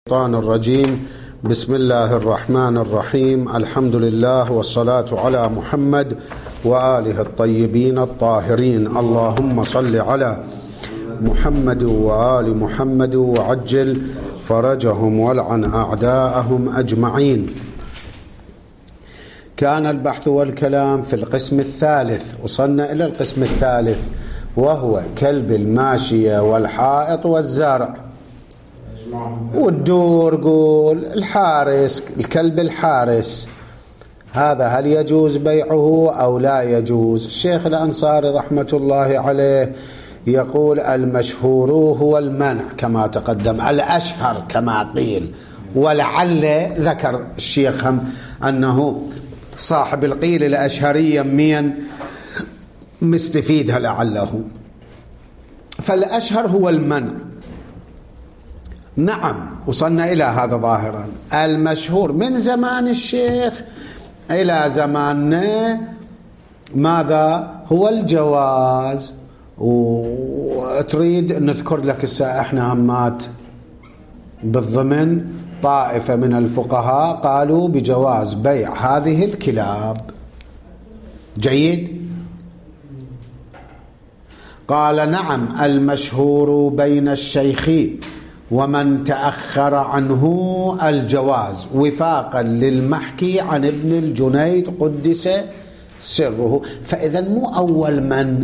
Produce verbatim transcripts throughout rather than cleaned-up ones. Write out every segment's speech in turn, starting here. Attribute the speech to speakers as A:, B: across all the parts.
A: الشيطان الرجيم. بسم الله الرحمن الرحيم. الحمد لله والصلاة على محمد وآله الطيبين الطاهرين. اللهم صل على محمد وآل محمد وعجل فرجهم والعن أعداءهم أجمعين. كان البحث والكلام في القسم الثالث، وصلنا إلى القسم الثالث وهو كلب الماشية والحائط والزارع والدور. قول الحارس، الكلب الحارس هذا هل يجوز بيعه أو لا يجوز؟ الشيخ الأنصاري رحمة الله عليه يقول المشهور هو المنع كما تقدم، الأشهر كما قيل، ولعل ذكر الشيخ هم أنه صاحب القيل الأشهرية مين مستفيدها لعله، فالأشهر هو المنع. نعم، وصلنا إلى هذا ظاهرا. المشهور من زمان الشيخ إلى زماننا ماذا هو الجواز. وتريد نذكر لك الساعة احنا همات بالضمن طائفة من الفقهاء قالوا بجواز بيع هذه الكلاب. جيد. قال نعم المشهور بين الشيخين ومن تأخر عنه الجواز وفاقا للمحكي عن ابن الجنيد قدس سره. فإذا مو أول من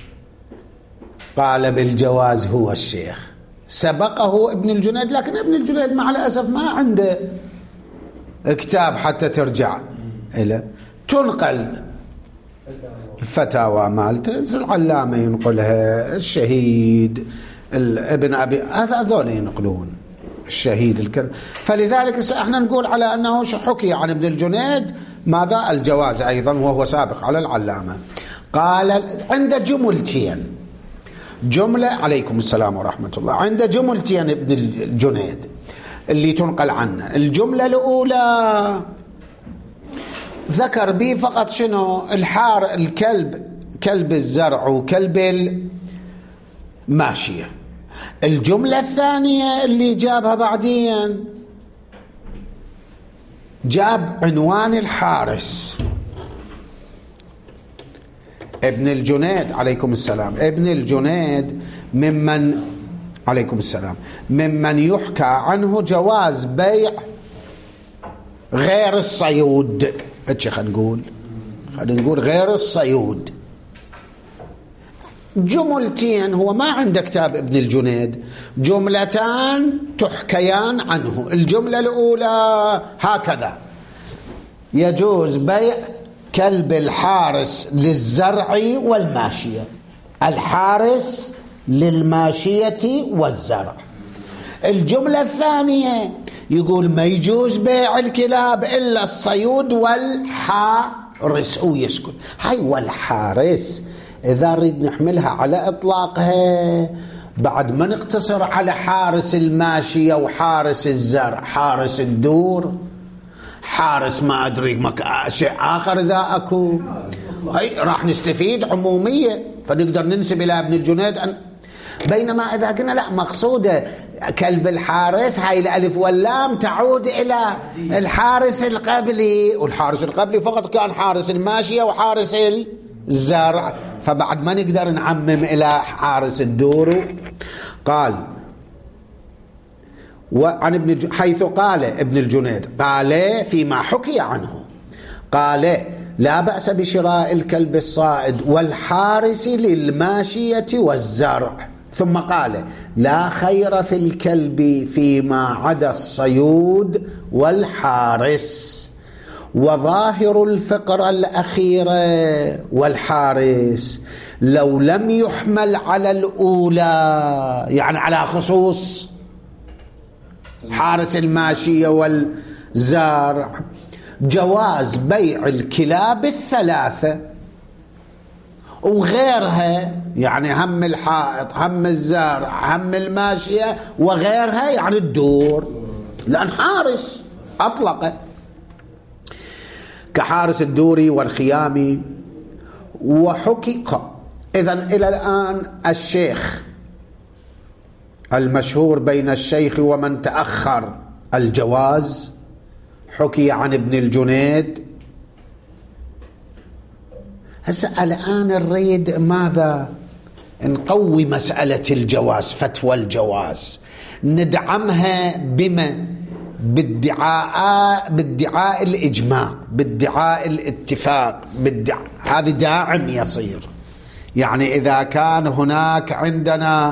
A: قال بالجواز هو الشيخ، سبقه ابن الجنيد، لكن ابن الجنيد مع الأسف ما عنده كتاب حتى ترجع إلى تنقل الفتاوى مالته، العلامة ينقلها، الشهيد ابن أبي، هذا هذول ينقلون الشهيد الكذا. فلذلك احنا نقول على أنه حكي عن ابن الجنيد ماذا الجواز أيضا وهو سابق على العلامة. قال عند جملتين، جملة عليكم السلام ورحمة الله، عند جملتين ابن الجنيد اللي تنقل عنه. الجملة الأولى ذكر به فقط شنو الحار الكلب، كلب الزرع وكلب الماشية. الجملة الثانية اللي جابها بعدين جاب عنوان الحارس. ابن الجنيد عليكم السلام، ابن الجنيد ممن عليكم السلام ممن يحكى عنه جواز بيع غير الصيود. اتش خلينا نقول خلينا نقول غير الصيود. جملتين، هو ما عنده كتاب ابن الجنيد، جملتان تحكيان عنه. الجملة الأولى هكذا: يجوز بيع كلب الحارس للزرع والماشية، الحارس للماشية والزرع. الجملة الثانية يقول ما يجوز بيع الكلاب إلا الصيود والحارس، ويسكت. هاي والحارس إذا نريد نحملها على إطلاقها بعد ما نقتصر على حارس الماشية وحارس الزرع، حارس الدور، حارس ما أدري مك... شيء آخر إذا أكو، أي راح نستفيد عمومية فنقدر ننسب إلى ابن الجنيد أن... بينما إذا قلنا لا مقصودة كلب الحارس، هاي الألف واللام تعود إلى الحارس القبلي، والحارس القبلي فقط كان حارس الماشية وحارس الزرع، فبعد ما نقدر نعمم إلى حارس الدور. قال وعن ابن ج... حيث قال ابن الجنيد قال فيما حكي عنه، قال لا بأس بشراء الكلب الصائد والحارس للماشية والزرع، ثم قال لا خير في الكلب فيما عدا الصيود والحارس. وظاهر الفقرة الأخيرة والحارس لو لم يحمل على الأولى، يعني على خصوص حارس الماشية والزارع، جواز بيع الكلاب الثلاثة وغيرها، يعني هم الحائط هم الزارع هم الماشية وغيرها، يعني الدور، لأن حارس أطلقه كحارس الدوري والخيامي. وحكي إذن إلى الآن الشيخ المشهور بين الشيخ ومن تأخر الجواز، حكي عن ابن الجنيد. هسه الآن نريد ماذا؟ نقوي مسألة الجواز، فتوى الجواز، ندعمها بما؟ بالدعاء، بالدعاء الإجماع، بالدعاء الاتفاق، بالدعاء هذا داعم يصير. يعني إذا كان هناك عندنا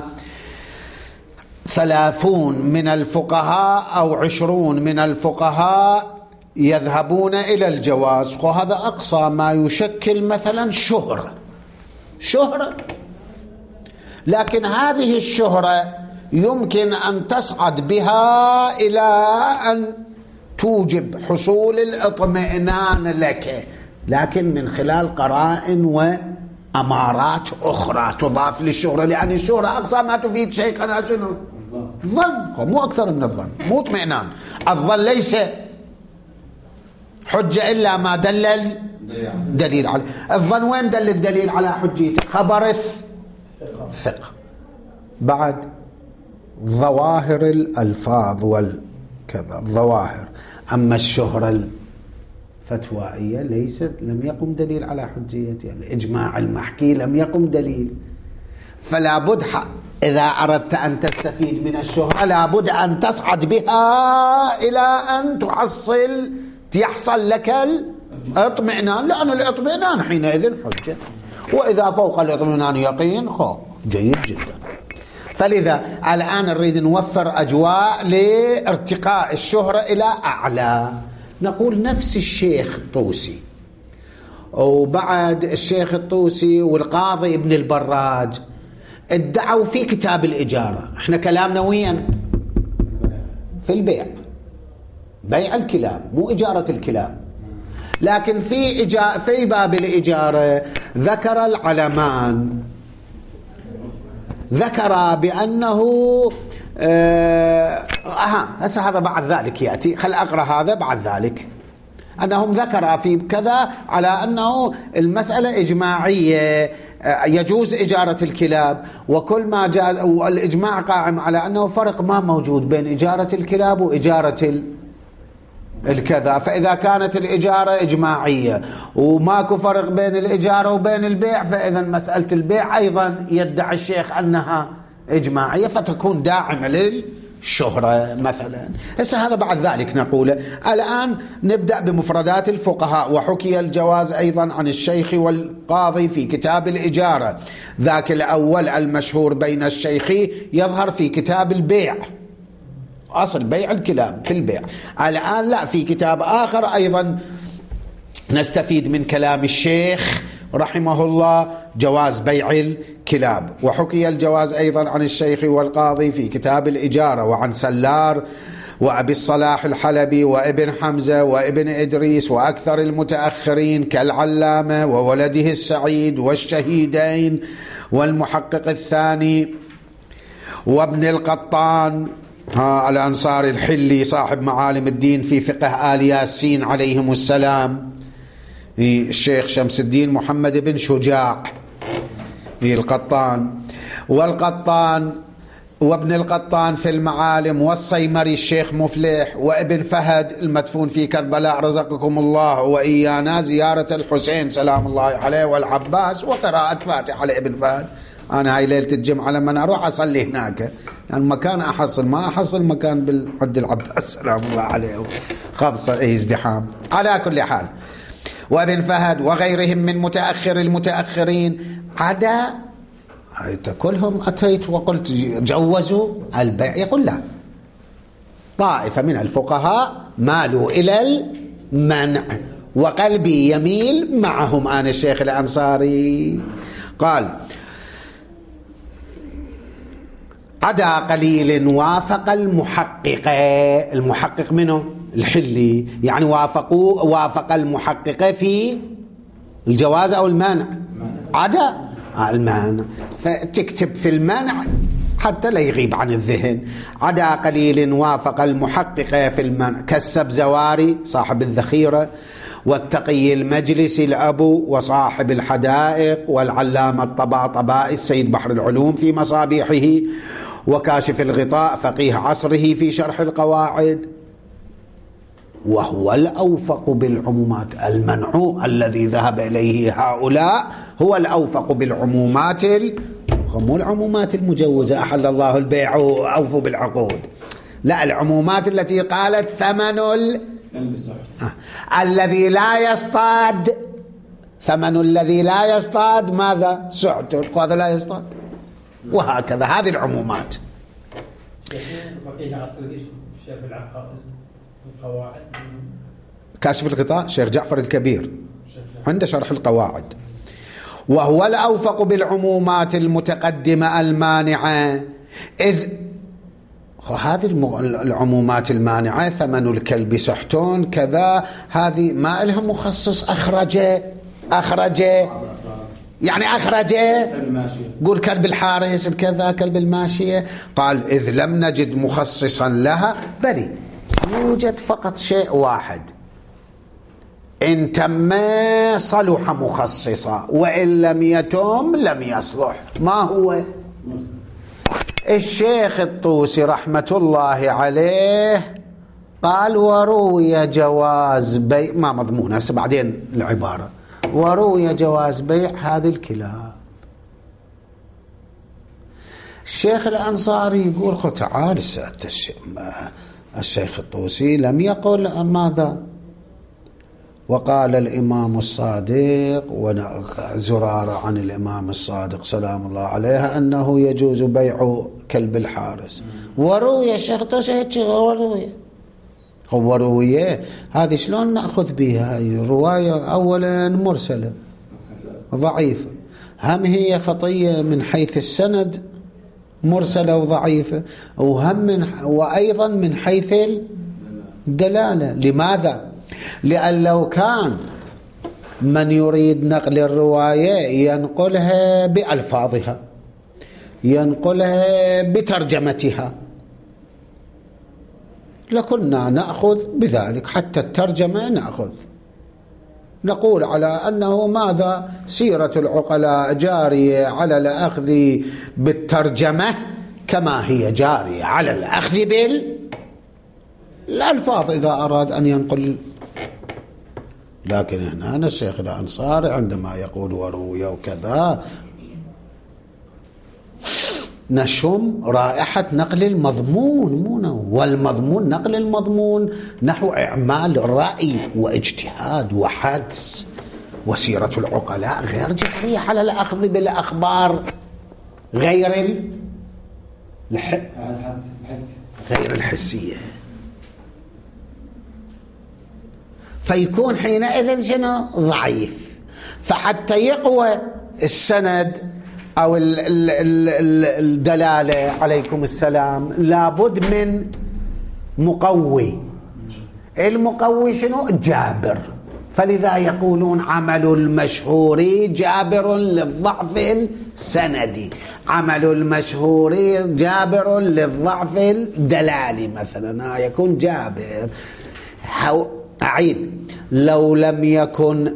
A: ثلاثون من الفقهاء أو عشرون من الفقهاء يذهبون إلى الجواز، وهذا أقصى ما يشكل مثلا شهرة شهرة لكن هذه الشهرة يمكن أن تصعد بها إلى أن توجب حصول الاطمئنان لك، لكن من خلال قرائن وأمارات أخرى تضاف للشهرة، لأن الشهرة أقصى ما تفيد شيخنا شنو؟ الظن، مو أكثر من الظن، مو اطمئنان. الظن ليس حجة إلا ما دلل دليل عليه. الظن وين دل الدليل على حجيته؟ خبر الثقة. بعد ظواهر الألفاظ والكذا ظواهر. أما الشهرة الفتوائية ليست، لم يقم دليل على حجيتها، الإجماع المحكي لم يقم دليل. فلا بد إذا أردت أن تستفيد من الشهرة لابد أن تصعد بها إلى أن تحصل يحصل لك الاطمئنان، لأن الاطمئنان حينئذ حجة، وإذا فوق الاطمئنان يقين خو جيد جدا. فلذا الآن نريد نوفر أجواء لارتقاء الشهرة إلى أعلى. نقول نفس الشيخ الطوسي وبعد الشيخ الطوسي والقاضي ابن البراج ادعوا في كتاب الإجارة، احنا كلامنا وين؟ في البيع، بيع الكلاب مو إجارة الكلاب. لكن في إجا... في باب الإجارة ذكر العلمان، ذكر بأنه آه هسه هذا بعد ذلك يأتي، خل أقرأ هذا بعد ذلك، أنهم ذكر في كذا على أنه المسألة إجماعية، يجوز إجارة الكلاب، وكل ما جاز، والإجماع قائم على أنه فرق ما موجود بين إجارة الكلاب وإجارة الكذا. فإذا كانت الإجارة إجماعية وماكو فرق بين الإجارة وبين البيع، فإذا مسألة البيع أيضا يدعي الشيخ أنها إجماعية فتكون داعمة للشهرة مثلا. هسه هذا بعد ذلك نقوله. الآن نبدأ بمفردات الفقهاء. وحكي الجواز أيضا عن الشيخ والقاضي في كتاب الإجارة، ذاك الأول المشهور بين الشيخ يظهر في كتاب البيع، أصل بيع الكلاب في البيع. الآن لا، في كتاب آخر أيضا نستفيد من كلام الشيخ رحمه الله جواز بيع الكلاب. وحكي الجواز أيضا عن الشيخ والقاضي في كتاب الإجارة، وعن سلار وأبي الصلاح الحلبي وابن حمزة وابن إدريس وأكثر المتأخرين كالعلامة وولده السعيد والشهيدين والمحقق الثاني وابن القطان ها الأنصاري الحلي صاحب معالم الدين في فقه آل ياسين عليهم السلام، الشيخ شمس الدين محمد بن شجاع القطان، والقطان وابن القطان في المعالم، والصيمري الشيخ مفلح، وابن فهد المدفون في كربلاء رزقكم الله وإيانا زيارة الحسين سلام الله عليه والعباس وقراءة فاتحة على ابن فهد. أنا هاي ليلة الجمعة لما أروح أصلي هناك، يعني مكان أحصل ما أحصل مكان بالعد العباس سلام الله عليه خبصة إيه ازدحام. على كل حال وابن فهد وغيرهم من متأخر المتأخرين عدا كلهم أتيت وقلت جوزوا البيع، يقول لا، طائفة من الفقهاء مالوا إلى المنع وقلبي يميل معهم. أنا الشيخ الأنصاري قال عدا قليل وافق المحقق، المحقق منه الحلي، يعني وافقوا وافق المحقق في الجواز أو المانع، عدا المانع، فتكتب في المانع حتى لا يغيب عن الذهن. عدا قليل وافق المحقق في المانع كالسبزواري صاحب الذخيرة، والتقي المجلس الأبو، وصاحب الحدائق، والعلامة الطباطبائي السيد بحر العلوم في مصابيحه، وكاشف الغطاء فقيه عصره في شرح القواعد. وهو الأوفق بالعمومات. المنع الذي ذهب إليه هؤلاء هو الأوفق بالعمومات، مو العمومات المجوزة أحل الله البيع أوفوا بالعقود، لا، العمومات التي قالت ثمن ال... آه. الذي لا يصطاد، ثمن الذي لا يصطاد ماذا؟ سعت، هذا لا يصطاد، وهكذا هذه العمومات. كاشف الغطاء شيخ جعفر الكبير عند شرح القواعد. وهو الأوفق بالعمومات المتقدمة المانعة، إذ هذه العمومات المانعة ثمن الكلب سحتون كذا، هذه ما لها مخصص أخرج أخرج يعني أخرج قول كلب الحارس كذا كلب الماشية. قال إذ لم نجد مخصصا لها، بل يوجد فقط شيء واحد إن تم صلح مخصصا، وإن لم يتم لم يصلح. ما هو؟ الشيخ الطوسي رحمة الله عليه قال وروي جواز بيع، ما مضمونة بعدين العبارة، وروي جواز بيع هذه الكلاب. الشيخ الأنصاري يقول خو تعال سألت الشيخ الطوسي لم يقل ماذا؟ وقال الإمام الصادق وزرارة عن الإمام الصادق سلام الله عليها أنه يجوز بيع كلب الحارس. وروي الشيخ الطوسي وروي هو روية، هذه شلون نأخذ بها؟ رواية أولا مرسلة ضعيفة، هم هي خطية من حيث السند مرسلة وضعيفة، وهم من وأيضا من حيث الدلالة. لماذا؟ لأن لو كان من يريد نقل الرواية ينقلها بألفاظها، ينقلها بترجمتها، لكنا نأخذ بذلك، حتى الترجمة نأخذ، نقول على أنه ماذا؟ سيرة العقلاء جارية على الأخذ بالترجمة كما هي جارية على الأخذ بالألفاظ إذا أراد أن ينقل. لكن هنا الشيخ الأنصاري عندما يقول وروي وكذا نشم رائحة نقل المضمون، مو والمضمون نقل المضمون نحو إعمال رأي واجتهاد وحدس، وسيرة العقلاء غير جارية على الأخذ بالأخبار غير الح... غير الحسية. فيكون حينئذ شنو؟ ضعيف. فحتى يقوى السند أو الدلالة عليكم السلام لابد من مقوي. المقوي شنو؟ جابر. فلذا يقولون عمل المشهور جابر للضعف السندي، عمل المشهور جابر للضعف الدلالي مثلا، يكون جابر. أعيد، لو لم يكن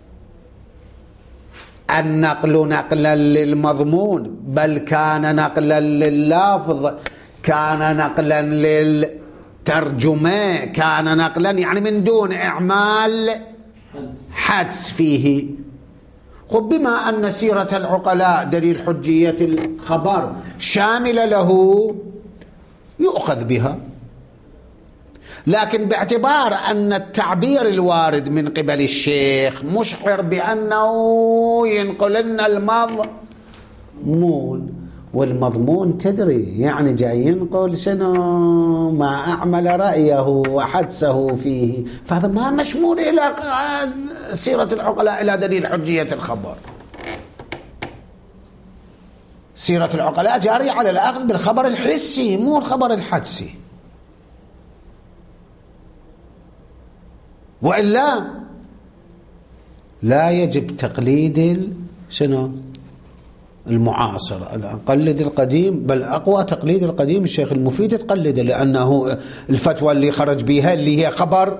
A: النقل نقلا للمضمون بل كان نقلا لللفظ، كان نقلا للترجمة، كان نقلا يعني من دون إعمال حدس فيه. خب بما أن سيرة العقلاء دليل حجية الخبر شاملة له يؤخذ بها، لكن باعتبار أن التعبير الوارد من قبل الشيخ مشعر بأنه ينقل لنا المضمون، والمضمون تدري يعني جاي ينقل شنو؟ ما أعمل رأيه وحدسه فيه، فهذا ما مشمول إلى سيرة العقلاء إلى دليل حجية الخبر. سيرة العقلاء جارية على الأخذ بالخبر الحسي مو الخبر الحدسي، وإلا لا يجب تقليد شنو؟ المعاصر. قلد القديم، بل أقوى تقليد القديم الشيخ المفيد تقلد، لأنه الفتوى اللي خرج بها اللي هي خبر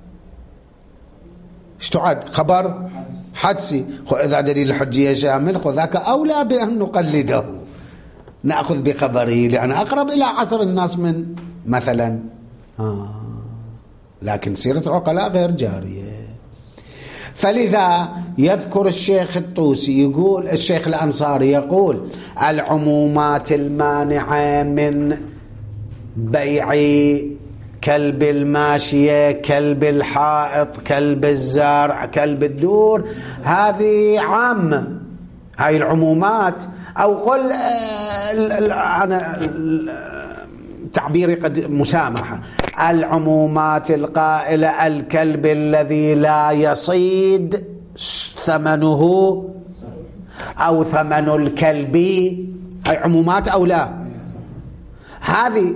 A: اشتعد خبر حدسي، إذا دليل الحجية شامل ذاك أولى بأن نقلده. نأخذ بخبره لأن أقرب إلى عصر الناس من مثلا آه. لكن سيرة العقلاء غير جارية. فلذا يذكر الشيخ الطوسي يقول الشيخ الأنصاري يقول العمومات المانعة من بيع كلب الماشية، كلب الحائط، كلب الزرع، كلب الدور، هذه عامة. هاي العمومات أو قل أنا تعبيري قد مسامحة، العمومات القائلة الكلب الذي لا يصيد ثمنه أو ثمن الكلب، هاي عمومات أو لا؟ هذه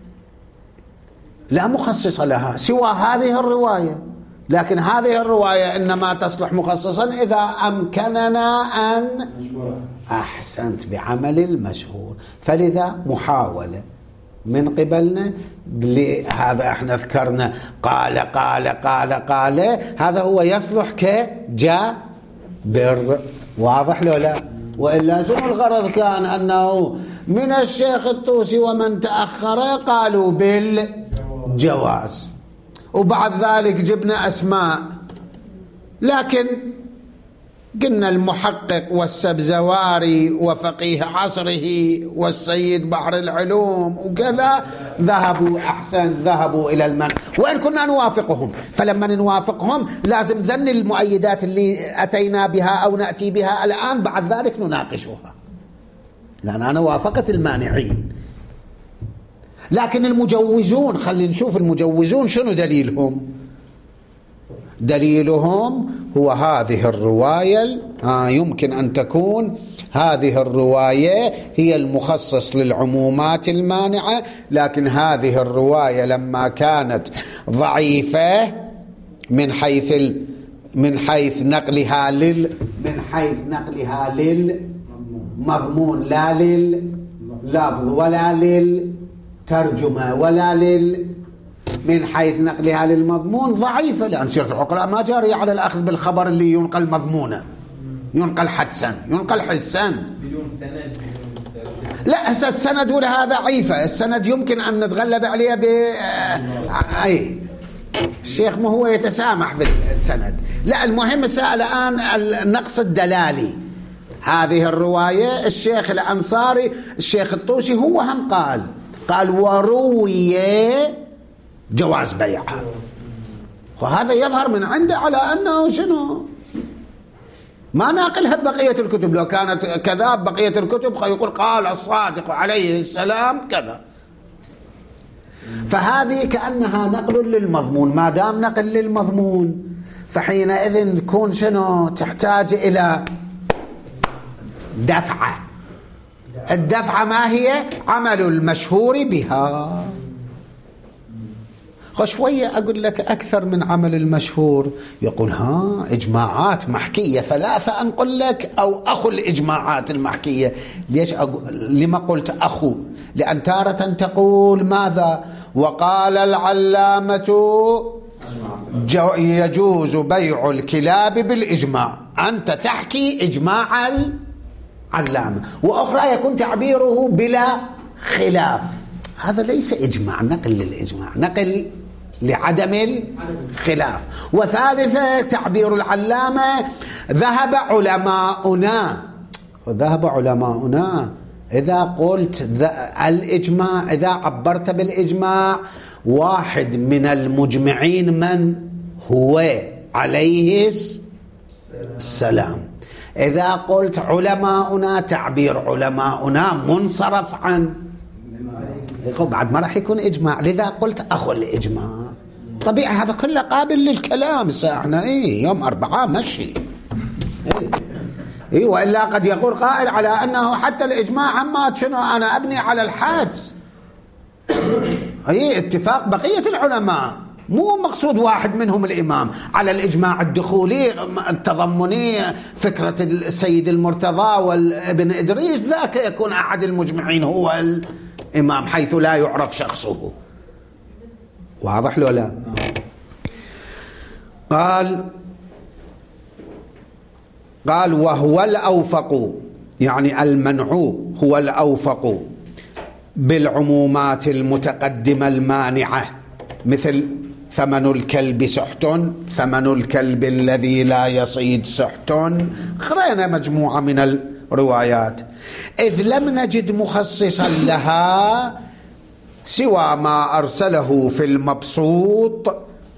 A: لا مخصص لها سوى هذه الرواية، لكن هذه الرواية إنما تصلح مخصصا إذا أمكننا أن أحسنت بعمل المشهور. فلذا محاولة من قبلنا هذا احنا ذكرنا قال قال قال قال هذا هو يصلح كجابر، واضح لو لا؟ وإلا شنو الغرض كان؟ أنه من الشيخ الطوسي ومن تأخر قالوا بالجواز، وبعد ذلك جبنا أسماء، لكن قلنا المحقق والسبزواري وفقيه عصره والسيد بحر العلوم وكذا ذهبوا أحسن ذهبوا إلى المنع، وإن كنا نوافقهم. فلما نوافقهم لازم ذن المؤيدات اللي أتينا بها أو نأتي بها الآن بعد ذلك نناقشها، لأن أنا وافقت المانعين. لكن المجوزون خلينا نشوف المجوزون شنو دليلهم. دليلهم هو هذه الرواية. آه يمكن أن تكون هذه الرواية هي المخصص للعمومات المانعة، لكن هذه الرواية لما كانت ضعيفة من حيث ال من حيث نقلها لل من حيث نقلها للمضمون لا لللفظ ولا للترجمة ولا لل من حيث نقلها للمضمون ضعيفة، لأن سيرة العقلاء ما جارية على الأخذ بالخبر اللي ينقل مضمونا، ينقل حدسا، ينقل حسا بدون سند. لا السند ولا هذا ضعيفة، السند يمكن أن نتغلب عليه ب أي الشيخ ما هو يتسامح في السند. لا المهم الآن النقص الدلالي. هذه الرواية الشيخ الأنصاري الشيخ الطوسي هو هم قال قال وروي جواز بيعها، وهذا يظهر من عنده على أنه شنو ما ناقلها بقية الكتب. لو كانت كذاب بقية الكتب يقول قال الصادق عليه السلام كذا. فهذه كأنها نقل للمضمون، ما دام نقل للمضمون فحينئذ تكون شنو تحتاج إلى دفعة. الدفعة ما هي؟ عمل المشهور بها. شوية أقول لك أكثر من عمل المشهور، يقول ها إجماعات محكية ثلاثة أنقل لك أو أخو الإجماعات المحكية. ليش أقول لما قلت أخو؟ لأن تارة تقول ماذا؟ وقال العلامة يجوز بيع الكلاب بالإجماع، أنت تحكي إجماع العلامة، وأخرى يكون تعبيره بلا خلاف. هذا ليس إجماع، نقل للإجماع، نقل لعدم الخلاف. وثالثة تعبير العلامة ذهب علماؤنا، وذهب علماؤنا إذا قلت الإجماع، إذا عبرت بالإجماع واحد من المجمعين من هو عليه السلام. إذا قلت علماؤنا تعبير علماؤنا منصرف عن بعد ما راح يكون إجماع، لذا قلت أخو الإجماع. طبيعي هذا كله قابل للكلام. احنا إيه يوم أربعة مشي إيه, إيه وإلا قد يقول قائل على أنه حتى الإجماع عما شنو أنا أبني على الحدس. إيه اتفاق بقية العلماء، مو مقصود واحد منهم الإمام على الإجماع الدخولي التضمني، فكرة السيد المرتضى والابن إدريس، ذاك يكون أحد المجمعين هو الإمام حيث لا يعرف شخصه. واضح له لا؟ قال قال وهو الأوفق، يعني المنع هو الأوفق بالعمومات المتقدمة المانعة، مثل ثمن الكلب سحت، ثمن الكلب الذي لا يصيد سحت، قرأنا مجموعة من الروايات، إذ لم نجد مخصصا لها سوى ما أرسله في المبسوط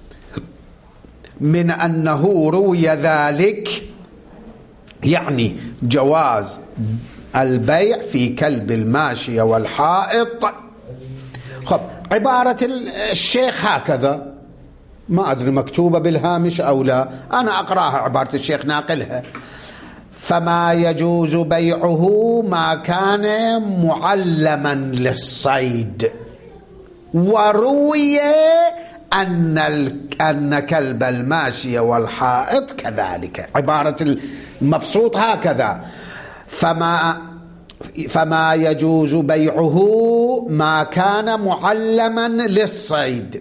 A: من أنه روي ذلك، يعني جواز البيع في كلب الماشية والحائط. خب عبارة الشيخ هكذا، ما أدري مكتوبة بالهامش أو لا، أنا أقرأها عبارة الشيخ ناقلها: فما يجوز بيعه ما كان معلما للصيد، وروي أن أن كلب الماشية والحائط كذلك. عبارة المبسوط هكذا: فما فما يجوز بيعه ما كان معلما للصيد،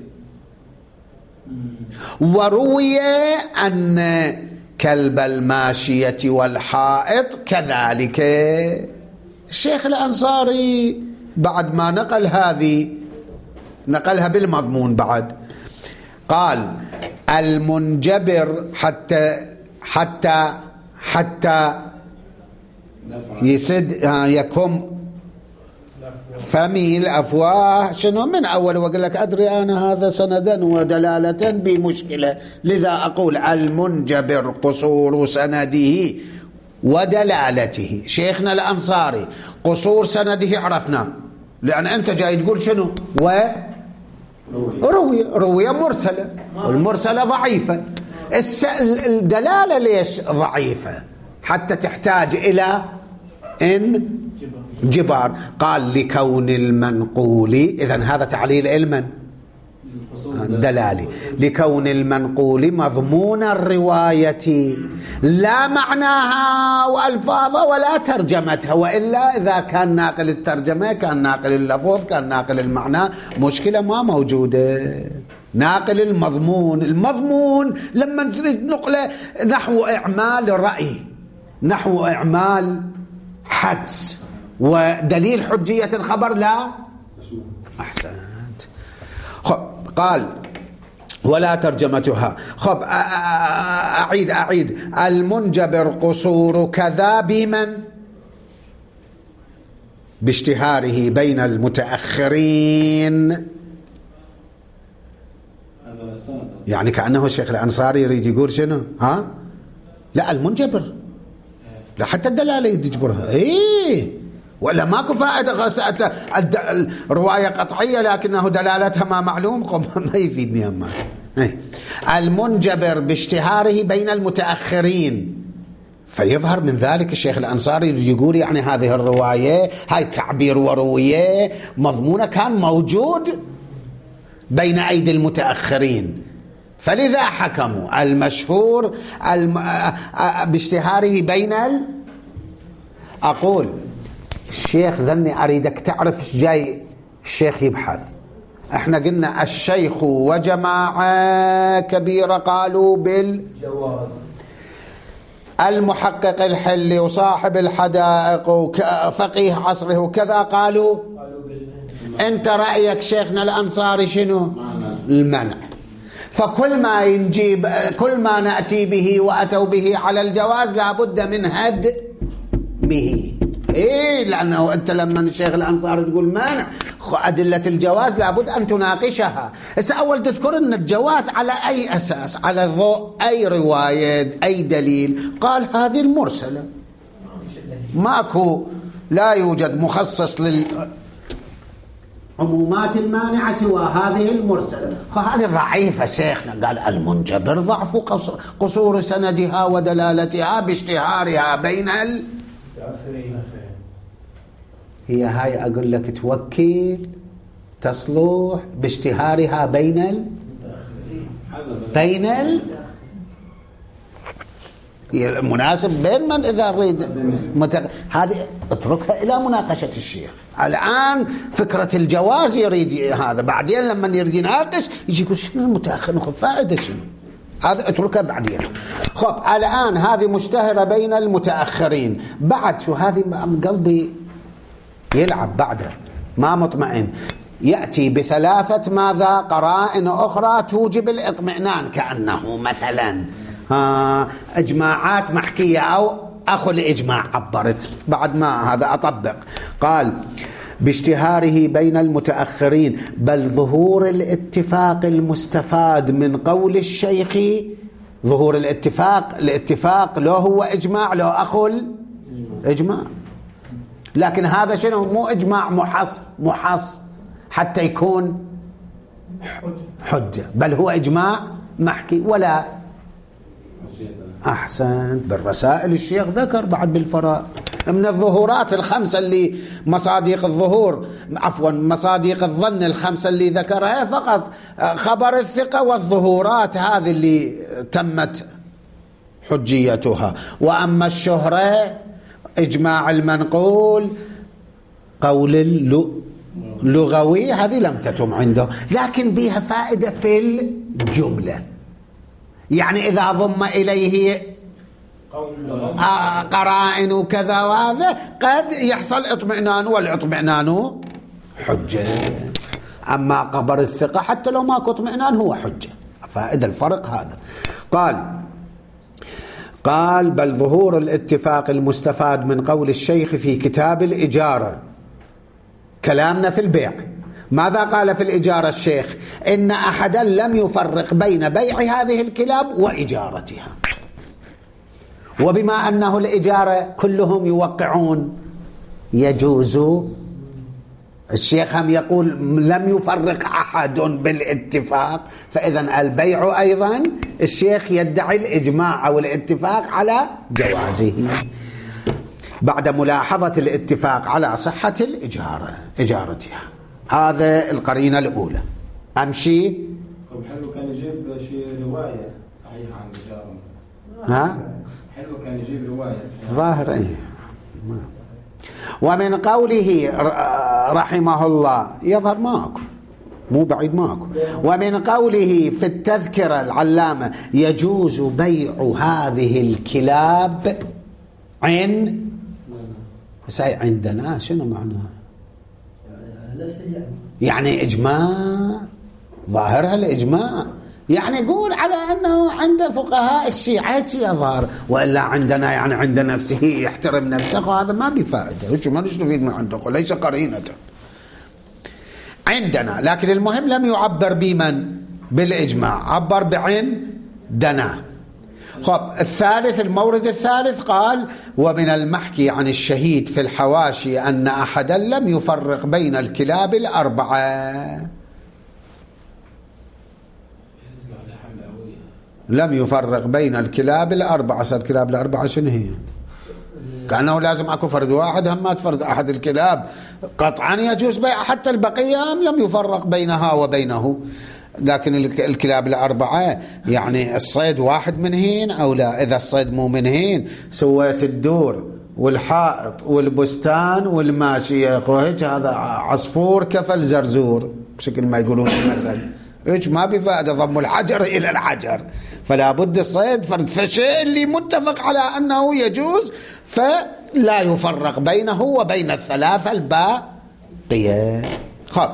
A: وروي أن كلب الماشية والحائط كذلك. الشيخ الأنصاري بعد ما نقل هذه نقلها بالمضمون بعد، قال: المنجبر حتى حتى حتى يسد يكم فمي الأفواه، شنو من أول وقال لك أدري أنا هذا سندا ودلالة بمشكلة، لذا أقول المنجبر قصور سنده ودلالته. شيخنا الأنصاري قصور سنده عرفنا، لأن أنت جاي تقول شنو؟ و روية روية مرسلة، والمرسلة ضعيفة. الدلالة ليش ضعيفة؟ حتى تحتاج إلى إن جبار. قال: لكون المنقول، إذن هذا تعليل علما دلالي، لكون المنقول مضمون الرواية لا معناها وألفاظها ولا ترجمتها، وإلا إذا كان ناقل الترجمة كان ناقل اللفظ كان ناقل المعنى، مشكلة ما موجودة. ناقل المضمون، المضمون لما تريد نقله نحو إعمال رأي، نحو إعمال حدس، ودليل حجية الخبر لا. أحسنت. خب قال: ولا ترجمتها. خب أعيد أعيد المنجبر قصور كذا بمن؟ باشتهاره بين المتأخرين. يعني كأنه الشيخ الأنصاري يريد يقول شنو؟ ها؟ لا المنجبر، لا حتى الدلالة يجبرها. إيه ولا ماكو فائدة الرواية قطعية لكنه دلالتها ما معلوم، ما يفيدني أما. إيه. المنجبر باشتهاره بين المتأخرين، فيظهر من ذلك الشيخ الأنصاري يقول يعني هذه الرواية هاي تعبير وروية مضمونة كان موجود بين أيدي المتأخرين، فلذا حكموا المشهور الم... باشتهاره بين ال... أقول الشيخ ذني أريدك تعرف ايش جاي الشيخ يبحث. احنا قلنا الشيخ وجماعة كبيرة قالوا بالجواز، المحقق الحلي وصاحب الحدائق وفقيه عصره وكذا قالوا انت رأيك شيخنا الأنصاري شنو؟ المنع. فكل ما ينجيب كل ما نأتي به وأتوا به على الجواز لابد من هدمه. إيه لأنه أنت لما الشيخ الأنصاري تقول مانع، أدلة الجواز لابد أن تناقشها. بس أول تذكر أن الجواز على أي أساس؟ على ضوء أي رواية أي دليل؟ قال هذه المرسلة، ماكو لا يوجد مخصص للعمومات المانعة سوى هذه المرسلة، فهذه ضعيفة. شيخنا قال المنجبر ضعف قصور سندها ودلالتها باشتهارها بين ال هي هاي أقول لك توكل تصلح باشتهارها بين ال بين ال مناسب بين من إذا أريد متق... هذه اتركها إلى مناقشة الشيخ. الآن فكرة الجواز يريد هذا، بعدين لما يريد يناقش يجي يقول شنو المتأخر ناخذ فائدة شنو، هذا اتركها بعدين. خب الآن هذه مشتهرة بين المتأخرين. بعد شو هذه قلبي يلعب بعده ما مطمئن، يأتي بثلاثة ماذا قرائن أخرى توجب الاطمئنان، كأنه مثلا آه إجماعات محكية أو أخو الإجماع عبرت بعد ما هذا أطبق. قال باشتهاره بين المتأخرين، بل ظهور الاتفاق المستفاد من قول الشيخ، ظهور الاتفاق، الاتفاق لو هو إجماع لو أخو الإجماع، لكن هذا شنو؟ مو إجماع محص محص حتى يكون حجة، بل هو إجماع محكي. ولا أحسن بالرسائل الشيخ ذكر بعد بالفراء من الظهورات الخمسة اللي مصادق الظهور عفوا مصادق الظن الخمسة اللي ذكرها فقط خبر الثقة والظهورات هذه اللي تمت حجيتها. وأما الشهرة إجماع المنقول قول اللغوي هذه لم تتم عنده، لكن بها فائدة في الجملة، يعني إذا ضم إليه قرائن وكذا وهذا قد يحصل اطمئنان، والاطمئنان حجة. أما خبر الثقة حتى لو ماكو اطمئنان هو حجة، فائدة الفرق هذا. قال قال بل ظهور الاتفاق المستفاد من قول الشيخ في كتاب الإجارة، كلامنا في البيع، ماذا قال في الإجارة الشيخ؟ إن أحدا لم يفرق بين بيع هذه الكلاب وإجارتها، وبما أنه الإجارة كلهم يوقعون يجوز، الشيخ هم يقول لم يفرق أحد بالاتفاق، فإذا البيع أيضا الشيخ يدعي الإجماع أو الاتفاق على جوازه بعد ملاحظة الاتفاق على صحة الإجارة إجارتها. هذا القرينة الأولى. أمشي.
B: طب حلو كان يجيب شيء رواية صحيحة عن الإجارة مثلا.
A: ها؟
B: حلو كان يجيب رواية صحيحة.
A: ظاهر إيه. ومن قوله رحمه الله يظهر ماكو، مو بعيد ماكو. ومن قوله في التذكرة العلامة يجوز بيع هذه الكلاب عن ساي عندنا شنو معناها؟ يعني إجماع، ظاهرها الإجماع، يعني يقول على أنه عند فقهاء الشيعة يظهر، وإلا عندنا يعني عند نفسه يحترم نفسه، وهذا ما بفائدة، شو ما نستفيد من عنده وليس قرينة عندنا. لكن المهم لم يعبر بمن؟ بالإجماع، عبر بعندنا. خب الثالث، المورد الثالث قال ومن المحكي عن الشهيد في الحواشي أن أحدا لم يفرق بين الكلاب الأربعة، لم يفرق بين الكلاب الأربعة. صار الكلاب الأربعة شنو هي؟ كأنه لازم أكو فرد واحد، هم ما تفرد أحد الكلاب قطعا يجوز بيع حتى البقية، أم لم يفرق بينها وبينه. لكن الكلاب الأربعة يعني الصيد واحد منهن أو لا؟ إذا الصيد مو منهن سويت الدور والحائط والبستان والماشية خوهج، هذا عصفور كفل زرزور بشكل ما يقولون المثل، إيش ما بفائدة ضم الحجر إلى الحجر. فلا بد الصيد فرد، فشيء اللي متفق على أنه يجوز فلا يفرق بينه وبين الثلاثة الباقية. خب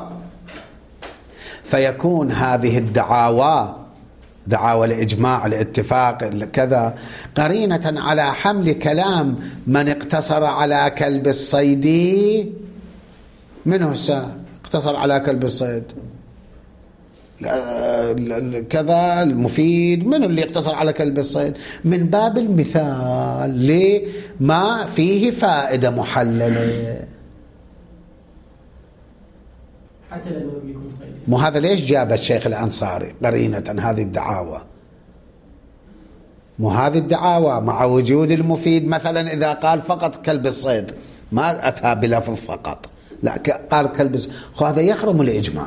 A: فيكون هذه الدعاوى، دعاوى الإجماع الاتفاق كذا، قرينة على حمل كلام من اقتصر على كلب الصيد. من هو اقتصر على كلب الصيد؟ كذا المفيد، من اللي يقتصر على كلب الصيد؟ من باب المثال لما فيه فائدة محللة،
C: حتى لو يكون صيد.
A: مو هذا ليش جاب الشيخ الأنصاري قرينة هذه الدعاوى؟ مو هذه الدعاوى مع وجود المفيد، مثلا إذا قال فقط كلب الصيد ما أتى بلفظ فقط، لا قال كلب الصيد، هذا يحرم الإجماع.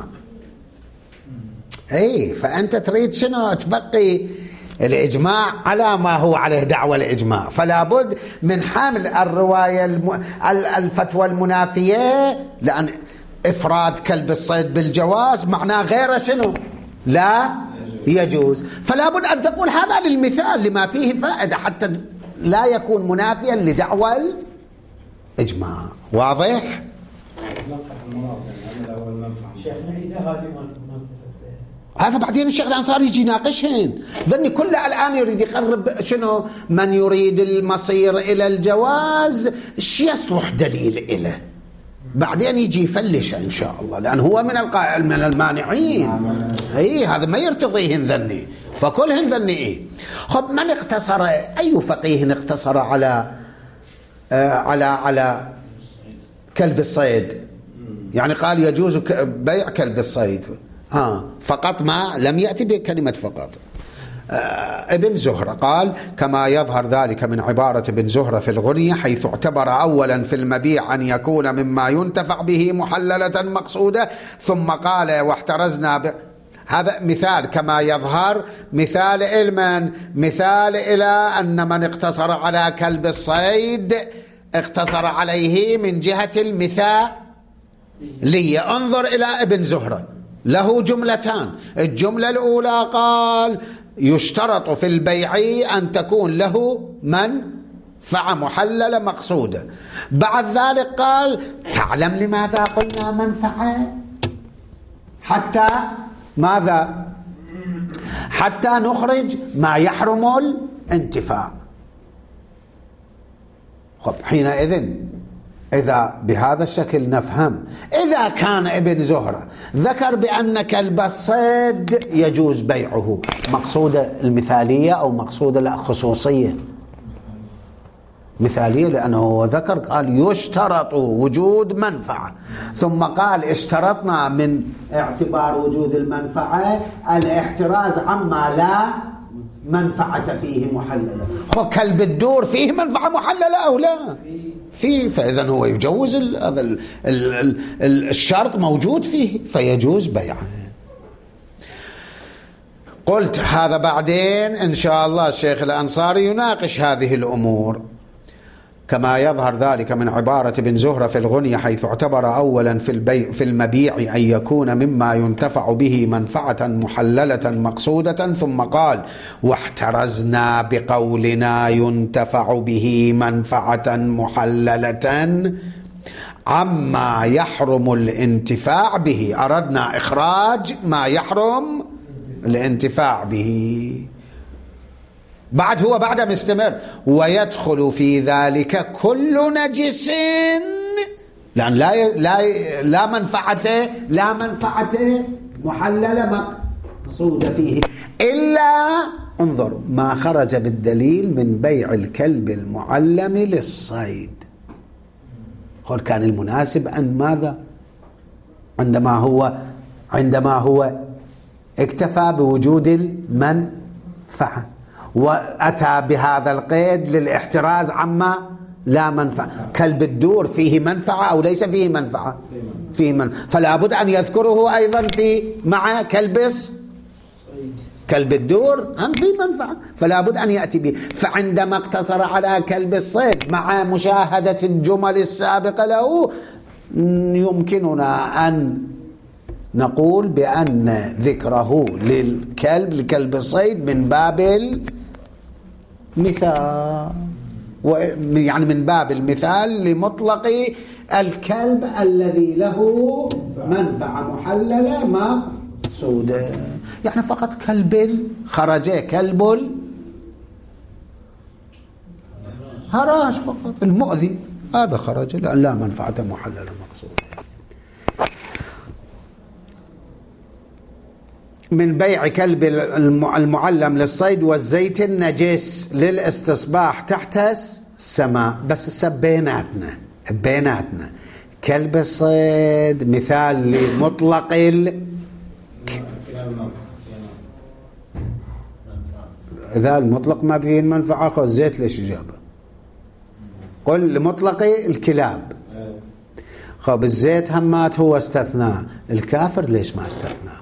A: اي فأنت تريد شنو؟ تبقي الإجماع على ما هو عليه دعوى الإجماع، فلا بد من حمل الرواية الم... الفتوى المنافية، لأن إفراد كلب الصيد بالجواز معناه غيره شنو؟ لا يجوز. فلا بد أن تقول هذا للمثال لما فيه فائدة حتى لا يكون منافيا لدعوى الإجماع. واضح؟
B: نقطع المناط يعني هذا هو المنفعة.
C: شيخنا إذا هذه ما ما
A: هذا بعدين الشيخ الأنصاري يجي يناقشهن. ظني كله الآن يريد يقرب شنو؟ من يريد المصير إلى الجواز ايش يصلح دليل إله، بعدين يجي يفلش إن شاء الله، لأن هو من القائل من المانعين. اي هذا ما يرتضيهن ذني، فكلهن ذني ايه. خب من اقتصر، أي فقيه اقتصر على آه على على كلب الصيد؟ يعني قال يجوز بيع كلب الصيد ها فقط، ما لم يأتي بكلمة فقط. آه ابن زهرة قال كما يظهر ذلك من عبارة ابن زهرة في الغنية، حيث اعتبر أولا في المبيع أن يكون مما ينتفع به محللة مقصودة، ثم قال واحترزنا ب... هذا مثال كما يظهر، مثال إلمن مثال إلى أن من اقتصر على كلب الصيد اقتصر عليه من جهة المثالية. انظر إلى ابن زهرة، له جملتان. الجملة الأولى قال يشترط في البيع أن تكون له منفعة محللة مقصودة. بعد ذلك قال تعلم لماذا قلنا منفعة؟ حتى ماذا؟ حتى نخرج ما يحرم الانتفاع. خب حينئذ إذا بهذا الشكل نفهم، إذا كان ابن زهرة ذكر بأن كلب الصيد يجوز بيعه، مقصودة المثالية أو مقصودة الخصوصية؟ مثالية، لأنه ذكر قال يشترط وجود منفعة، ثم قال اشترطنا من اعتبار وجود المنفعة الاحتراز عما لا منفعة فيه محللة. هو كلب الدور فيه منفعة محللة أو لا؟ فيه، فإذا هو يجوز هذا الشرط موجود فيه فيجوز بيعه. قلت هذا بعدين إن شاء الله الشيخ الأنصاري يناقش هذه الأمور، كما يظهر ذلك من عبارة ابن زهرة في الغنية، حيث اعتبر أولا في البيع في المبيع أن يكون مما ينتفع به منفعة محللة مقصودة، ثم قال واحترزنا بقولنا ينتفع به منفعة محللة عما يحرم الانتفاع به، أردنا إخراج ما يحرم الانتفاع به. بعد هو بعد مستمر ويدخل في ذلك كل نجس، لأن لا لا لا منفعته لا منفعته محللة مقصودة فيه إلا انظر ما خرج بالدليل من بيع الكلب المعلم للصيد. قل كان المناسب أن ماذا عندما هو عندما هو اكتفى بوجود المنفعة وأتى بهذا القيد للاحتراز عما لا منفعة. كلب الدور فيه منفعة أو ليس فيه منفعة؟ فيه منفعة، فلا بد أن يذكره أيضا في مع كلبس كلب الدور هم فيه منفعة، فلا بد أن يأتي به. فعندما اقتصر على كلب الصيد مع مشاهدة الجمل السابقة له يمكننا أن نقول بأن ذكره للكلب لكلب الصيد من باب المثال، يعني من باب المثال لمطلق الكلب الذي له منفعة محللة مقصودة. يعني فقط كلب خرج كلب هراش فقط المؤذي هذا خرج لأن لا منفعة محللة مقصودة. من بيع كلب المعلم للصيد والزيت النجس للاستصباح تحت السماء. بس السب بيناتنا بيناتنا كلب الصيد مثال لمطلق ال إذا المطلق ما فيه المنفعة خذ زيت ليش إجابة؟ قل لمطلق الكلاب. خب الزيت همات هو استثناء، الكافر ليش ما استثناء؟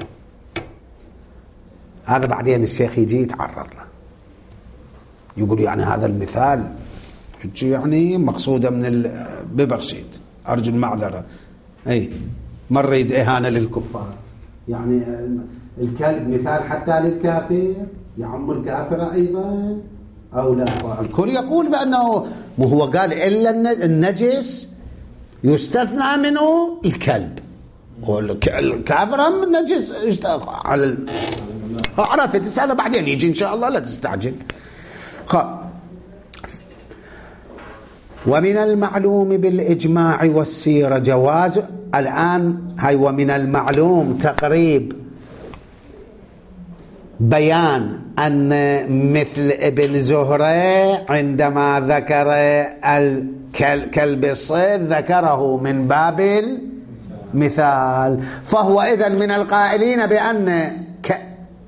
A: هذا بعدين الشيخ يجي يتعرض له يقول يعني هذا المثال يعني مقصودة من ببخشيت أرجو المعذرة، أي مرة يد إهانة للكفار، يعني الكلب مثال حتى للكافر يعم الكافر أيضا أو لا؟ الكل يقول بأنه، وهو قال إلا النجس يستثنى منه الكلب، والكافر هم نجس على ال... عرفت هذا بعدين يجي إن شاء الله، لا تستعجل. خ... ومن المعلوم بالإجماع والسيرة جواز، الآن هاي ومن المعلوم تقريب بيان أن مثل ابن زهرة عندما ذكر الكلب الصيد ذكره من باب المثال، فهو إذن من القائلين بأن ك...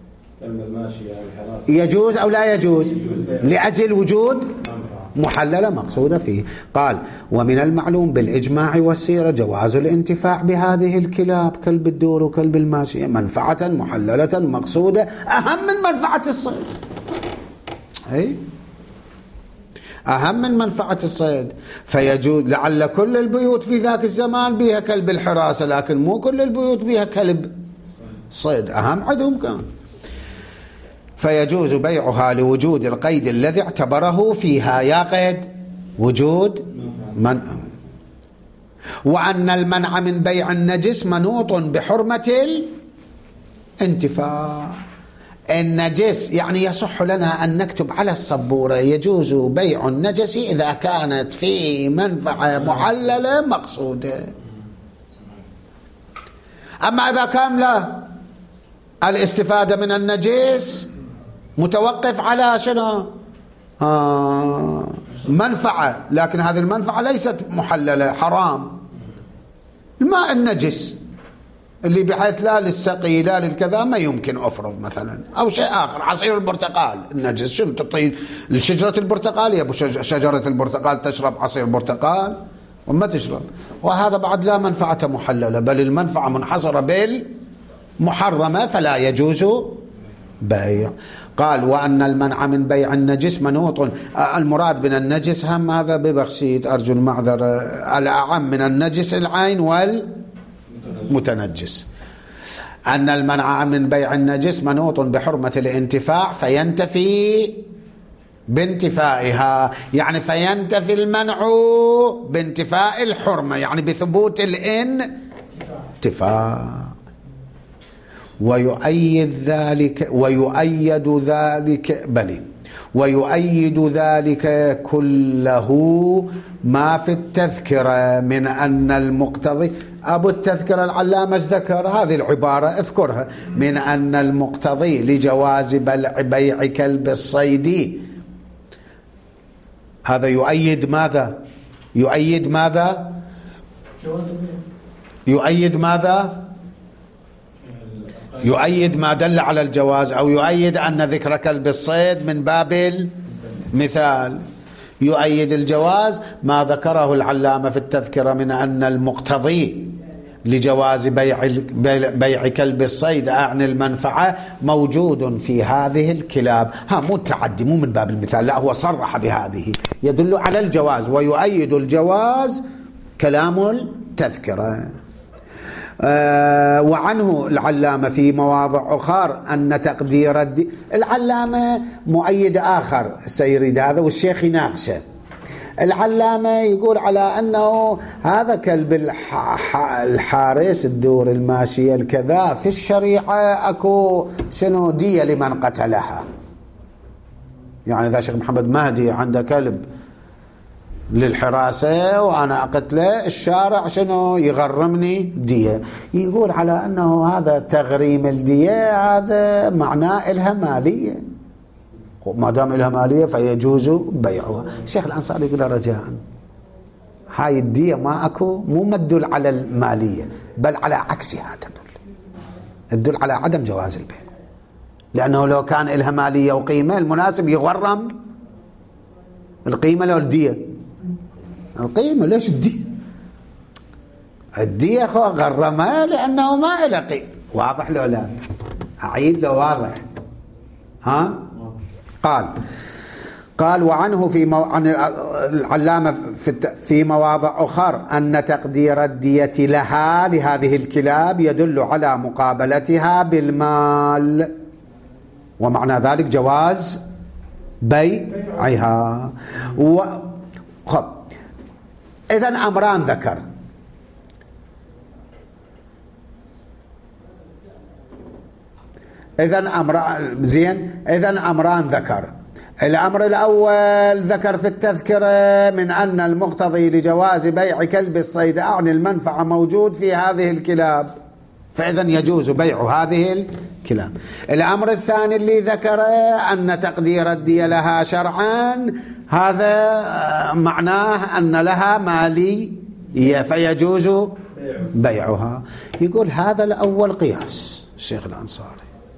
A: يجوز أو لا يجوز لأجل وجود محللة مقصودة فيه. قال ومن المعلوم بالإجماع والسيرة جواز الانتفاع بهذه الكلاب، كلب الدور وكلب الماشية، منفعة محللة مقصودة أهم من منفعة الصيد. أي أهم من منفعة الصيد. فيجوز لعل كل البيوت في ذاك الزمان بها كلب الحراسة، لكن مو كل البيوت بها كلب صيد، أهم عندهم كان. فيجوز بيعها لوجود القيد الذي اعتبره فيها، يا قيد وجود منع. وأن المنع من بيع النجس منوط بحرمة الانتفاع. النجس يعني يصح لنا أن نكتب على السبورة يجوز بيع النجس إذا كانت في منفعة محللة مقصودة. أما إذا كان لا، الاستفادة من النجس متوقف على شنو؟ آه منفعة، لكن هذه المنفعة ليست محللة، حرام. الماء النجس اللي بحيث لا للسقي لا للكذا ما يمكن أفرض مثلا، أو شيء آخر. عصير البرتقال النجس، شنو تعطي لشجرة البرتقال؟ يا أبو شجرة البرتقال تشرب عصير برتقال وما تشرب، وهذا بعد لا منفعة محللة، بل المنفعة منحصرة بالمحرمة، فلا يجوز بيع. قال وأن المنع من بيع النجس منوط، المراد من النجس هم هذا ببخشيت أرجو المعذرة، الأعم من النجس العين والمتنجس. أن المنع من بيع النجس منوط بحرمة الانتفاع فينتفي بانتفائها، يعني فينتفي المنع بانتفاء الحرمة، يعني بثبوت الانتفاع. ويؤيد ذلك ويؤيد ذلك بل ويؤيد ذلك كله ما في التذكرة من أن المقتضي، أبو التذكرة العلامة ذكر هذه العبارة اذكرها، من أن المقتضي لجواز بيع كلب الصيد، هذا يؤيد ماذا؟ يؤيد ماذا؟ يؤيد ماذا؟ يؤيد ما دل على الجواز، أو يؤيد أن ذكر كلب الصيد من باب المثال. يؤيد الجواز ما ذكره العلامة في التذكرة من أن المقتضي لجواز بيع بيع كلب الصيد أعني المنفعة موجود في هذه الكلاب. ها مو التعدي، مو من باب المثال، لا هو صرح بهذه، يدل على الجواز. ويؤيد الجواز كلام التذكرة. آه وعنه العلامة في مواضع أخر أن تقدير الدي... العلامة مؤيد آخر سيريد هذا والشيخ يناقشه. العلامة يقول على أنه هذا كلب الح... الحارس الدور الماشية الكذا في الشريعة أكو شنو دية لمن قتلها، يعني إذا شيخ محمد مهدي عنده كلب للحراسة وأنا أقتله، الشارع شنو يغرمني دية. يقول على أنه هذا تغريم الدية هذا معناه إلها مالية، وما دام إلها مالية فيجوز بيعها. الشيخ الأنصاري يقول رجاء هاي الدية ما أكو، مو مدل على المالية بل على عكسها، تدل تدل على عدم جواز البيع، لأنه لو كان إلها مالية وقيمة المناسب يغرم القيمة لو الدية. القيمة ليش الدية؟ الدية خو غرمها لأنه ما إلى قيمة. واضح لو لا؟ أعيد لو واضح. ها؟ قال قال وعنه في مو... عن العلامة في, الت... في مواضع أخر أن تقدير الدية لها لهذه الكلاب يدل على مقابلتها بالمال، ومعنى ذلك جواز بيعها. و... خب إذن أمران ذكر، إذن أمر زين إذن أمران ذكر. الأمر الأول ذكر في التذكرة من أن المقتضي لجواز بيع كلب الصيد أعني المنفعة موجود في هذه الكلاب، فإذن يجوز بيع هذه الكلاب. الأمر الثاني اللي ذكره أن تقدير الدية لها شرعا هذا معناه أن لها مالية فيجوز بيعها. يقول هذا الأول قياس الشيخ الأنصاري،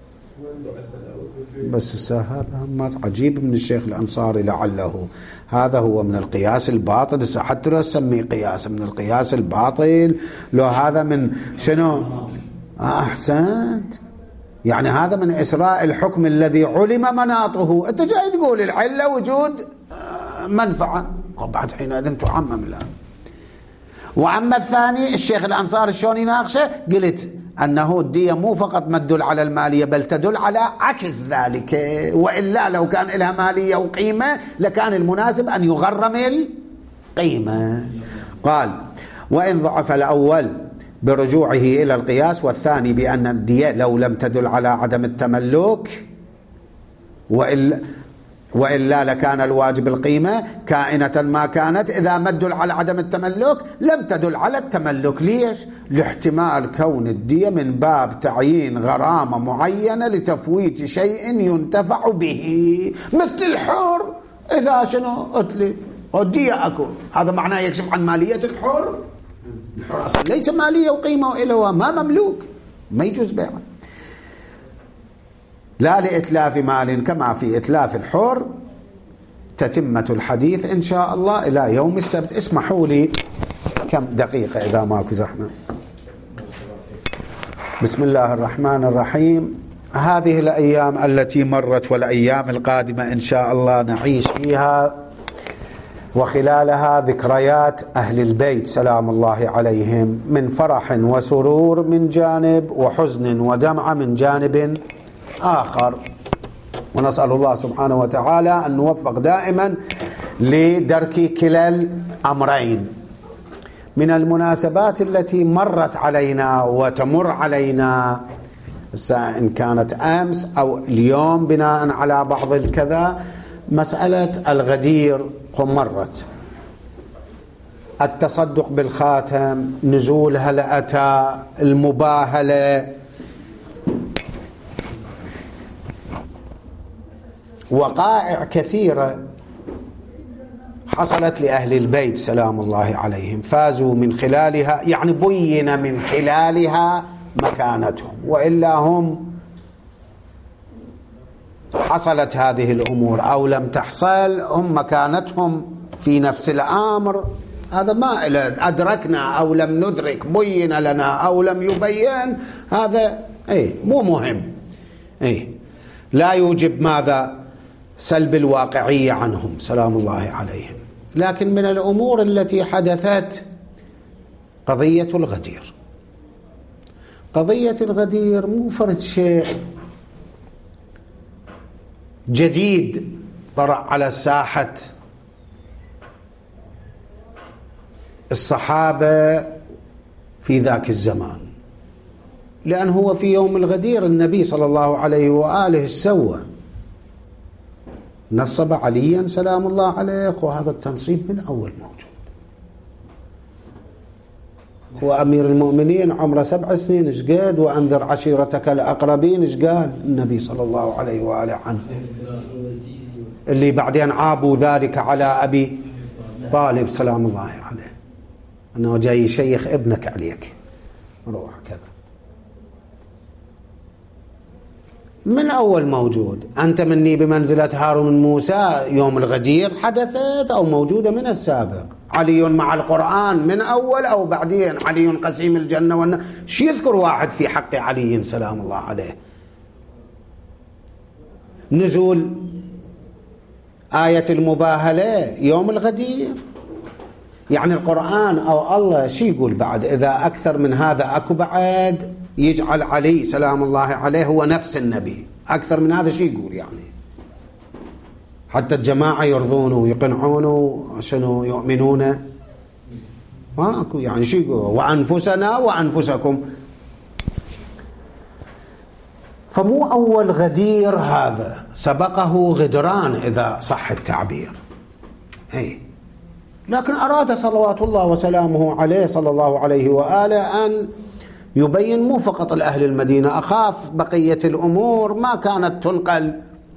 A: بس هذا ما عجيب من الشيخ الأنصاري لعله هذا هو من القياس الباطل. حتى لو تسميه قياس من القياس الباطل، لو هذا من شنو؟ أحسنت، يعني هذا من إسراء الحكم الذي علم مناطه. أنت جاي تقول العلة وجود منفعة، وبعد حينئذ تعمم الآن. وأما الثاني الشيخ الأنصاري شلون يناقشه؟ قلت أنه الدية مو فقط ما تدل على المالية بل تدل على عكس ذلك، وإلا لو كان لها مالية وقيمة لكان المناسب أن يغرم القيمة. قال وإن ضعف الأول برجوعه إلى القياس، والثاني بأن الدية لو لم تدل على عدم التملك وإلا وإلا لكان الواجب القيمة كائنة ما كانت، إذا ما تدل على عدم التملك لم تدل على التملك. ليش؟ لاحتمال كون الدية من باب تعيين غرامة معينة لتفويت شيء ينتفع به، مثل الحر إذا شنو أتلف الدية أكو، هذا معناه يكشف عن مالية الحر. الحر أصلا ليس مالية وقيمة وإلا ما مملوك، ما يجوز بيعه، لا لإتلاف مال كما في إتلاف الحر. تتمة الحديث إن شاء الله إلى يوم السبت. اسمحوا لي كم دقيقة إذا ماكو زحمة. بسم الله الرحمن الرحيم. هذه الأيام التي مرت والأيام القادمة إن شاء الله نعيش فيها وخلالها ذكريات أهل البيت سلام الله عليهم، من فرح وسرور من جانب وحزن ودمع من جانب آخر، ونسأل الله سبحانه وتعالى أن نوفق دائما لدرك كلا الأمرين. من المناسبات التي مرت علينا وتمر علينا إن كانت أمس أو اليوم بناء على بعض الكذا، مسألة الغدير مرت، التصدق بالخاتم، نزول هلأتى، المباهلة، وقائع كثيرة حصلت لأهل البيت سلام الله عليهم، فازوا من خلالها، يعني بين من خلالها مكانتهم، وإلا هم حصلت هذه الأمور أو لم تحصل، هم مكانتهم في نفس الأمر. هذا ما أدركنا أو لم ندرك، بين لنا أو لم يبين، هذا أي مو مهم، أي لا يوجب ماذا سلب الواقعية عنهم سلام الله عليهم. لكن من الأمور التي حدثت قضية الغدير. قضية الغدير مو فرد شيء جديد طرأ على ساحة الصحابة في ذاك الزمان، لأن هو في يوم الغدير النبي صلى الله عليه وآله سوى نصب عليا سلام الله عليه، وهذا التنصيب من أول موجود. هو أمير المؤمنين عمره سبع سنين، إيش قد وأنذر عشيرتك الأقربين، إيش قال النبي صلى الله عليه وآله عنه، اللي بعدين عابوا ذلك على أبي طالب سلام الله عليه، أنه جاي يشيخ ابنك عليك، روح كذا، من أول موجود. أنت مني بمنزلة هارون موسى يوم الغدير حدثت أو موجودة من السابق. علي مع القرآن من أول أو بعدين، علي قسيم الجنة والنار، شو يذكر واحد في حق علي سلام الله عليه؟ نزول آية المباهلة يوم الغدير، يعني القرآن أو الله شو يقول بعد؟ إذا أكثر من هذا أكو بعد يجعل علي سلام الله عليه هو نفس النبي، أكثر من هذا شو يقول؟ يعني حتى الجماعة يرضونه ويقنعونه شنو يؤمنونه، ما أكو، يعني شو يقول؟ وأنفسنا وأنفسكم. فمو أول غدير هذا، سبقه غدران إذا صح التعبير. أي لكن أراد صلوات الله وسلامه عليه صلى الله عليه وآله أن يبين مو فقط لأهل المدينة، أخاف بقية الأمور ما كانت تنقل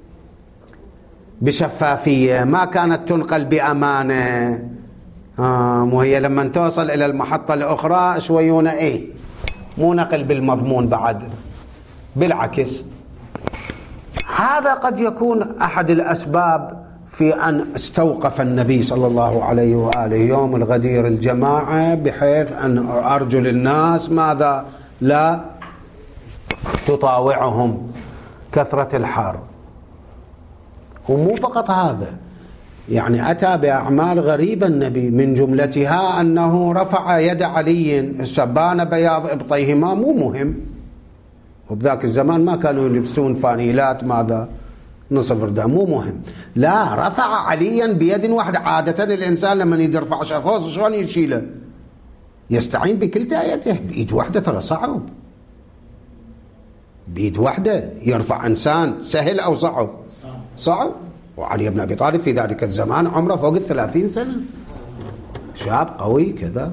A: بشفافية، ما كانت تنقل بأمانة. آه وهي لما توصل إلى المحطة الأخرى شويون إيه مو نقل بالمضمون بعد، بالعكس. هذا قد يكون أحد الأسباب في أن استوقف النبي صلى الله عليه وآله يوم الغدير الجماعة، بحيث أن أرجو للناس ماذا لا تطاوعهم كثرة الحرب. ومو فقط هذا، يعني أتى بأعمال غريبة النبي، من جملتها أنه رفع يد علي السبان بياض إبطيهما، مو مهم، وبذاك الزمان ما كانوا يلبسون فانيلات ماذا نصف رداء، مو مهم. لا، رفع عليا بيد واحدة. عادة الإنسان لما يرفع شخص شلون يشيله؟ يستعين بكلتا يده، بإيد واحدة ترى صعب، بإيد واحدة يرفع إنسان سهل أو صعب؟ صعب. وعلي بن أبي طالب في ذلك الزمان عمره فوق الثلاثين سنة، شاب قوي كذا،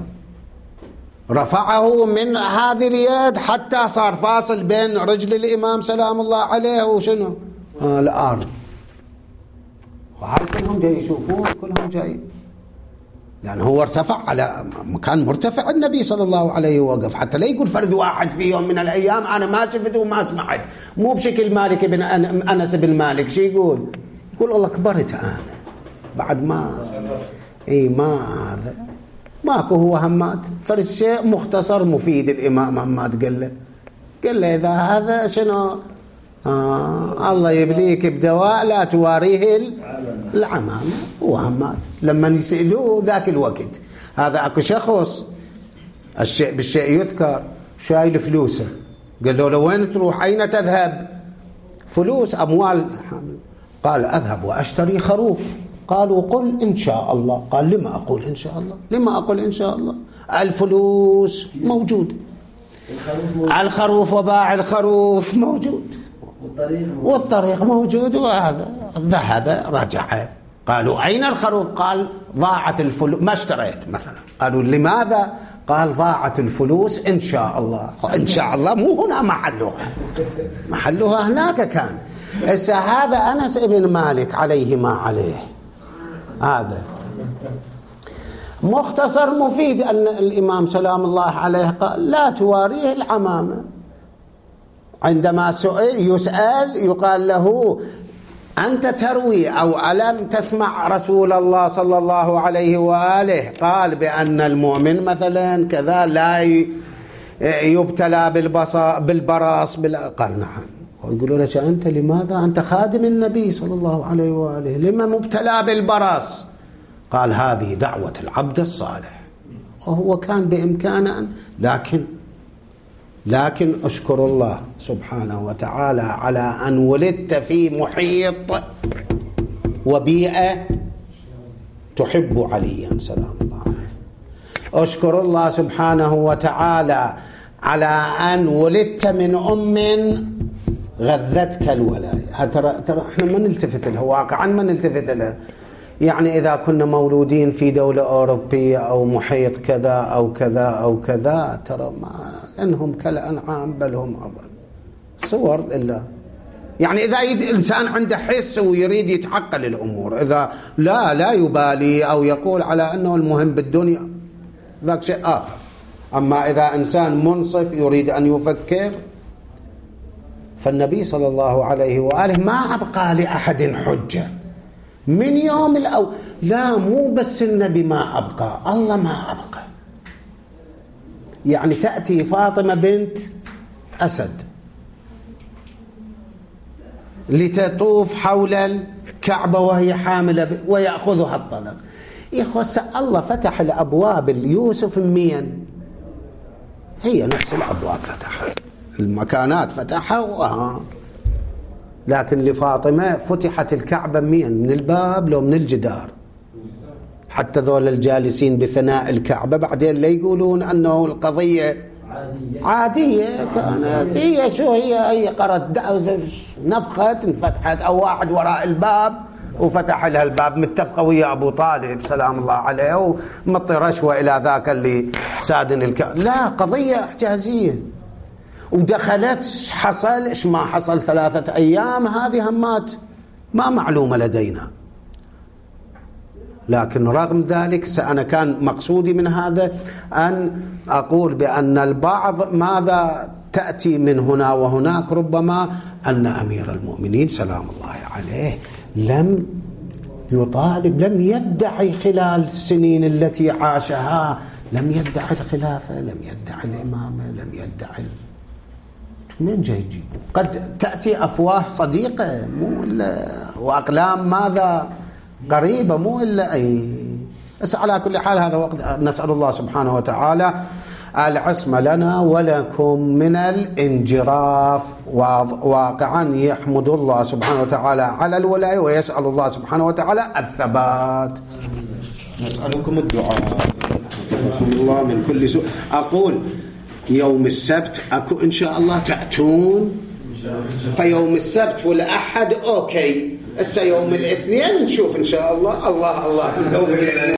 A: رفعه من هذه اليد حتى صار فاصل بين رجل الإمام سلام الله عليه وشنو آه الأرض. وهاي كلهم جاي يشوفون، كلهم جاي، لأن هو ارتفع على مكان مرتفع. النبي صلى الله عليه وقف، حتى لا يقول فرد واحد في يوم من الأيام أنا ما شفت وما سمعت، مو بشكل مالك بن أنس بن مالك. شي يقول؟ يقول الله كبرت أنا بعد ما إيه ما هذا ماكو. هو همات فرد شيء مختصر مفيد. الإمام همات قال له قال له إذا هذا شنو آه الله يبليك بدواء لا تواريه العمامة. هو همات لما يسألوه ذاك الوقت، هذا أكو شخص الشيء بالشيء يذكر شايل فلوسه، قال له لوين تروح؟ أين تذهب؟ فلوس أموال. قال أذهب وأشتري خروف. قالوا قل إن شاء الله. قال لما أقول إن شاء الله؟ لما أقول إن شاء الله؟ الفلوس موجود، الخروف وباع الخروف موجود، والطريق موجود. وهذا ذهب رجع. قالوا أين الخروف؟ قال ضاعت الفلوس، ما اشتريت مثلا. قالوا لماذا؟ قال ضاعت الفلوس إن شاء الله. إن شاء الله مو هنا محلها، محلها هناك كان. هسه هذا أنس بن مالك عليه ما عليه، هذا مختصر مفيد. أن الإمام سلام الله عليه قال لا تواريه العمامة. عندما سئل يسأل يقال له أنت تروي أو ألم تسمع رسول الله صلى الله عليه وآله قال بأن المؤمن مثلا كذا لا يبتلى بالبراص؟ قال نعم. ويقولون لك أنت لماذا؟ أنت خادم النبي صلى الله عليه وآله، لما مبتلى بالبراص؟ قال هذه دعوة العبد الصالح، وهو كان بإمكانه. لكن لكن أشكر الله سبحانه وتعالى على أن ولدت في محيط وبيئة تحب عليا سلام الله عليه. أشكر الله سبحانه وتعالى على أن ولدت من أم غذتك الولاية. ترى ترى احنا ما نلتفت لها واقعا، ما نلتفت لها. يعني إذا كنا مولودين في دولة أوروبية أو محيط كذا أو كذا أو كذا، ترى ما إنهم كالأنعام بل هم أضل. صور إلا يعني إذا الإنسان عنده حس ويريد يتعقل الأمور، إذا لا لا يبالي أو يقول على أنه المهم بالدنيا ذاك شيء آخر. أما إذا إنسان منصف يريد أن يفكر، فالنبي صلى الله عليه وآله ما أبقى لأحد حجة من يوم الأول. لا مو بس النبي ما أبقى، الله ما أبقى. يعني تأتي فاطمة بنت أسد لتطوف حول الكعبة وهي حاملة ويأخذها الطلق. يخص الله فتح الأبواب ليوسف مين؟ هي نفس الأبواب فتحها، المكانات فتحها. لكن لفاطمة فتحت الكعبة مين؟ من الباب لو من الجدار. حتى ذول الجالسين بفناء الكعبة بعدين لا يقولون أنه القضية
C: عادية
A: عادية كانت، هي شو هي هي قرت نفخت انفتحت، أو واحد وراء الباب وفتح لها الباب، متفقة ويا أبو طالب سلام الله عليه ومطي رشوة إلى ذاك اللي سادن الك... لا، قضية إحجازية. ودخلت ايش حصل ايش ما حصل ثلاثة أيام، هذه همات ما معلومة لدينا. لكن رغم ذلك أنا كان مقصودي من هذا أن أقول بأن البعض ماذا تأتي من هنا وهناك، ربما أن أمير المؤمنين سلام الله عليه لم يطالب، لم يدعي خلال السنين التي عاشها، لم يدعي الخلافة، لم يدعي الإمامة، لم يدعي. من جاي يجيب؟ قد تأتي أفواه صديقة مو إلا وأقلام ماذا قريبة مو إلا أي. بس على كل حال هذا وقت نسأل الله سبحانه وتعالى العصمة لنا ولكم من الانجراف. واقعا يحمد الله سبحانه وتعالى على الولاية ويسأل الله سبحانه وتعالى الثبات. نسألكم الدعاء نسألكم الله من كل سوء. أقول يوم السبت أكو إن شاء الله تأتون، فيوم السبت والأحد أوكي، هسه يوم الاثنين نشوف إن شاء الله. الله الله